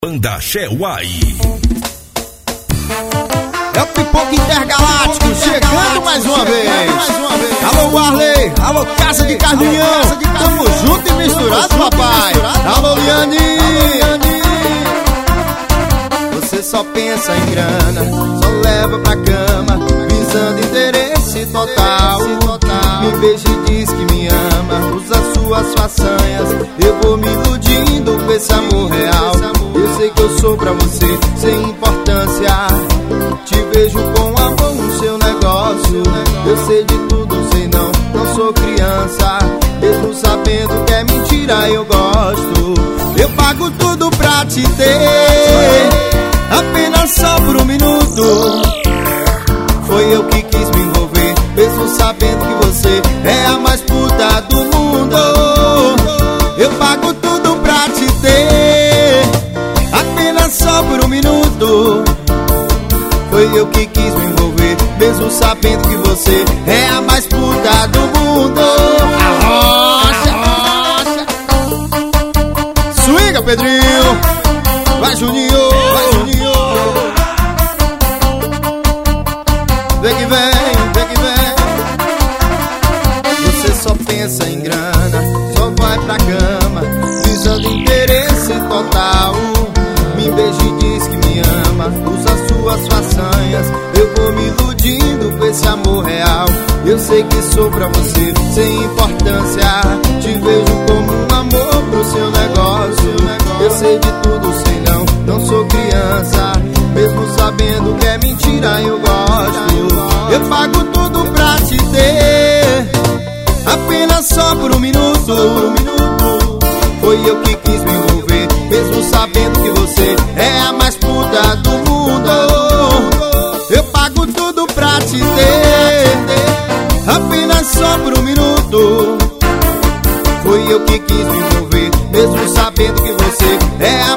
Banda Xé-Uai. É o Pipoca Intergaláctico chegando mais uma vez. Alô Warley, alô Casa de Carminhão, tamo junto e misturado, papai. Alô Liane, você só pensa em grana, só leva pra cama, visando interesse total. Me beija e diz que me ama, usa suas façanhas, eu vou me iludindo com esse amor real. Eu sei que eu sou pra você sem importância, te vejo com amor no seu negócio. Eu sei de tudo, sei não sou criança. Mesmo sabendo que é mentira, eu gosto. Eu pago tudo pra te ter, apenas só por um minuto. Foi eu que quis me envolver, mesmo sabendo que você é a mais puta do mundo. Eu pago tudo pra te ter, apenas só por um minuto. Foi eu que quis me envolver, mesmo sabendo que você é a mais puta do mundo. Arrocha, swinga, Pedrinho, vai Juninho, vai Juninho. Vem que vem, vem que vem. Você só pensa em grana, só vai pra cama, visando interesse total. Me beija e diz que me ama, usa suas façanhas, eu vou me iludindo com esse amor real. Eu sei que sou pra você sem importância, te vejo como um amor pro seu negócio. Eu sei de tudo, sei não sou criança. Mesmo sabendo que é mentira, eu gosto. Eu pago tudo pra te ter, apenas só por um minuto. Foi eu que quis me envolver, mesmo sabendo que você é a mais puta do mundo. Eu pago tudo pra te ter, apenas só por um minuto. Foi eu que quis me envolver, mesmo sabendo que você é a